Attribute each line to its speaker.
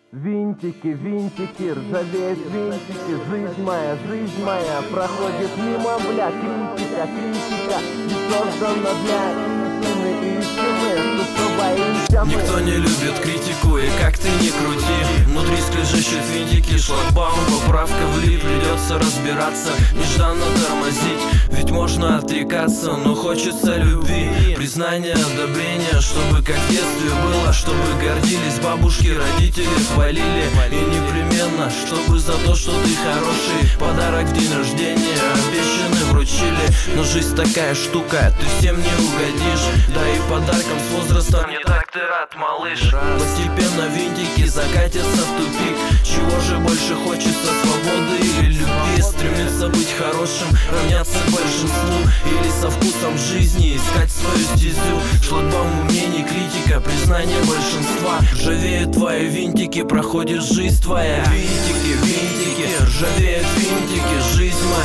Speaker 1: Винтики, винтики, ржавеют винтики. Жизнь моя проходит мимо, бля. Критика, критика не создана для истины. Что боимся мы.
Speaker 2: Никто не любит критику, и как ты ни крути, внутри скрежещут винтики, шлагбаум, поправка в ли. Придется разбираться, нежданно тормозить. Ведь можно отрекаться, но хочется любви, признания, одобрения, чтобы как в детстве было, чтобы гордились бабушки, родители хвалили. И непременно, чтобы за то, что ты хороший, подарок в день рождения обещанный вручили. Но жизнь такая штука, ты всем не угодишь. Да и подарком с возрастом не так ты рад, малыш. Постепенно винтики закатятся в тупик. Чего же больше хочется, свободы или любви? Стремиться быть хорошим, равняться большинству, или со вкусом жизни искать свою стезю. Шлагбаум умений, критика, признание большинства. Ржавеют твои винтики, проходит жизнь твоя. Винтики, винтики, ржавеют винтики. Жизнь